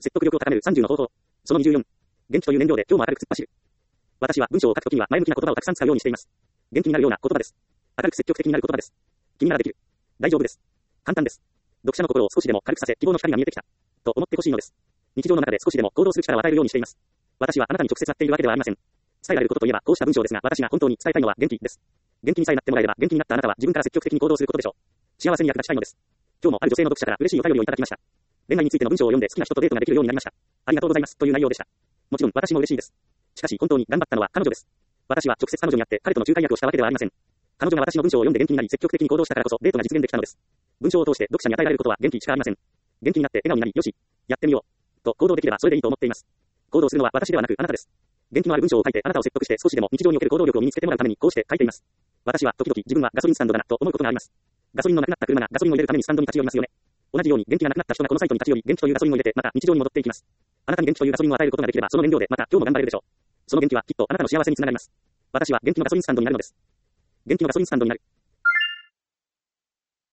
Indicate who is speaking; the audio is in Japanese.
Speaker 1: 説得力を高める30の方法。その24。元気という燃料で今日も明るく突っ走る。私は文章を書くときには前向きな言葉をたくさん使うようにしています。元気になるような言葉です。明るく積極的になる言葉です。君ならできる。大丈夫です。簡単です。読者の心を少しでも軽くさせ、希望の光が見えてきた。と思ってほしいのです。日常の中で少しでも行動する力を与えるようにしています。私はあなたに直接会っているわけではありません。伝えられることといえばこうした文章ですが、私が本当に伝えたいのは元気です。元気にさえなってもらえれば、元気になったあなたは自分から積極的に行動することでしょう。幸せに役立ちたいのです。今日もある女性の読者から嬉しいお便りをいただきました。恋愛についての文章を読んで好きな人とデートができるようになりました。ありがとうございます。という内容でした。もちろん私も嬉しいです。しかし本当に頑張ったのは彼女です。私は直接彼女に会って彼との仲介役をしたわけではありません。彼女が私の文章を読んで元気になり積極的に行動したからこそデートが実現できたのです。文章を通して読者に与えられることは元気しかありません。元気になって笑顔になり、よし、やってみよう。と行動できればそれでいいと思っています。行動するのは私ではなくあなたです。元気のある文章を書いてあなたを説得して少しでも日常における行動力を身につけてもらうためにこうして書いています。私は時々自分はガソリンスタンドだなと思うことがあります。ガソリンのなくなった車がガソリンを入れるためにスタンドに立ち寄りますよね。同じように元気がなくなった人がこのサイトに立ち寄り元気というガソリンを入れてまた日常に戻っていきます。あなたに元気というガソリンを与えることができればその燃料でまた今日も頑張れるでしょう。その元気はきっとあなたの幸せにつながります。私は元気のガソリンスタンドになるのです。元気のガソリンスタンドになる。